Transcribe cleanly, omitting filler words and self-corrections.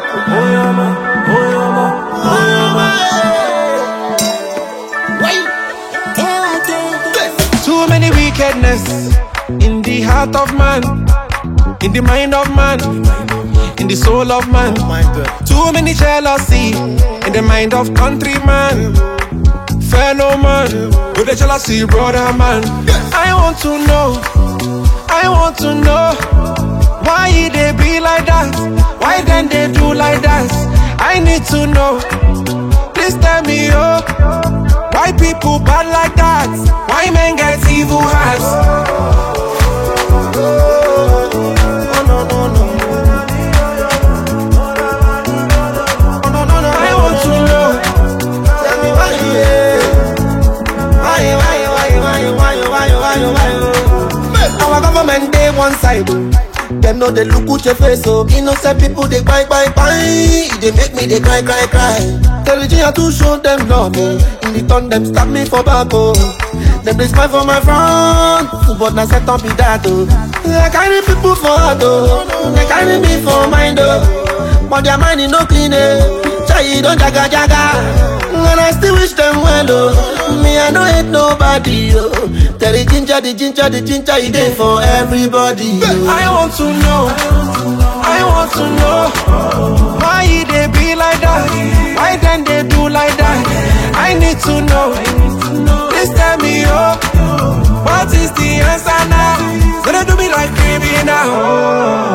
Too many wickedness in the heart of man, in the mind of man, in the soul of man. Too many jealousy in the mind of countryman, fellow man, with the jealousy, brother man. I want to know why they be like that, why then they do like that. I need to know, please tell me, oh, why people bad like that, why men get evil hearts. I want to know, tell me why, our government they one side, them know they look at your face, so innocent people they cry. They make me they cry. Tell the G to show them love, in return them stab me for back, oh. Them they smile for my front, but now set up be that, oh. They carry people for heart, oh. They carry me for mind, oh. But their mind is no clean, eh. Chai don't jaga. And I still wish them well, oh. Me I don't hate nobody, oh. Tell the ginger, it ain't for everybody, oh. I want to know why they be like that, why then they do like that. I need to know, please tell me, oh, what is the answer now? Gonna do me like criminal.